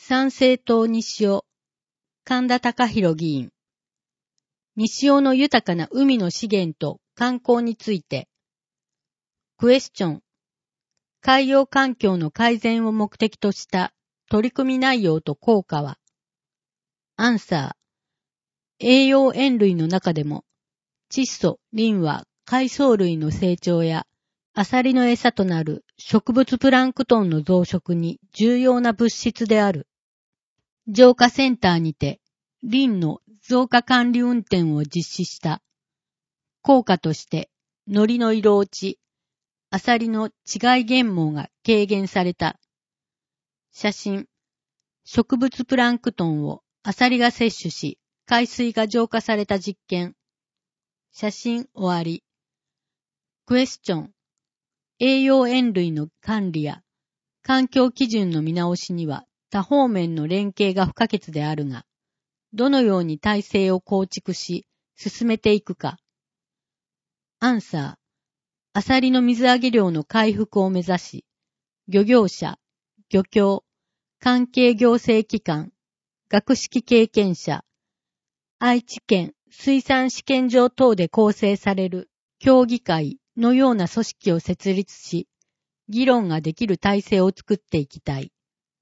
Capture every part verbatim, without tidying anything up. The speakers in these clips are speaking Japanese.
参政党西尾、神田貴弘議員。西尾の豊かな海の資源と観光について。クエスチョン。海洋環境の改善を目的とした取り組み内容と効果は。アンサー。栄養塩類の中でも、窒素、リンは海藻類の成長やアサリの餌となる植物プランクトンの増殖に重要な物質である。浄化センターにて、リンの増加管理運転を実施した。効果として、海苔の色落ち、アサリの稚貝減毛が軽減された。写真。植物プランクトンをアサリが摂取し、海水が浄化された実験。写真終わり。クエスチョン。栄養塩類の管理や環境基準の見直しには多方面の連携が不可欠であるが、どのように体制を構築し、進めていくか。アンサー。アサリの水揚げ量の回復を目指し、漁業者、漁協、関係行政機関、学識経験者、愛知県水産試験場等で構成される協議会のような組織を設立し、議論ができる体制を作っていきたい。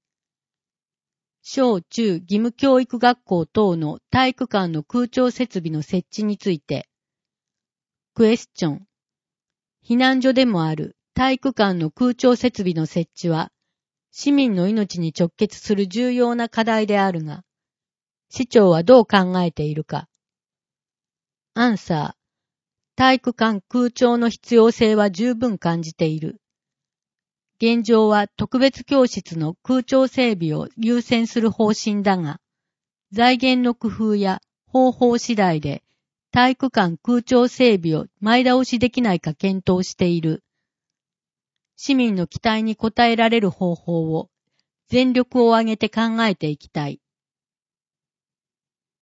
小中義務教育学校等の体育館の空調設備の設置について。クエスチョン。避難所でもある体育館の空調設備の設置は、市民の命に直結する重要な課題であるが、市長はどう考えているか。アンサー。体育館空調の必要性は十分感じている。現状は特別教室の空調整備を優先する方針だが、財源の工夫や方法次第で体育館空調整備を前倒しできないか検討している。市民の期待に応えられる方法を全力を挙げて考えていきたい。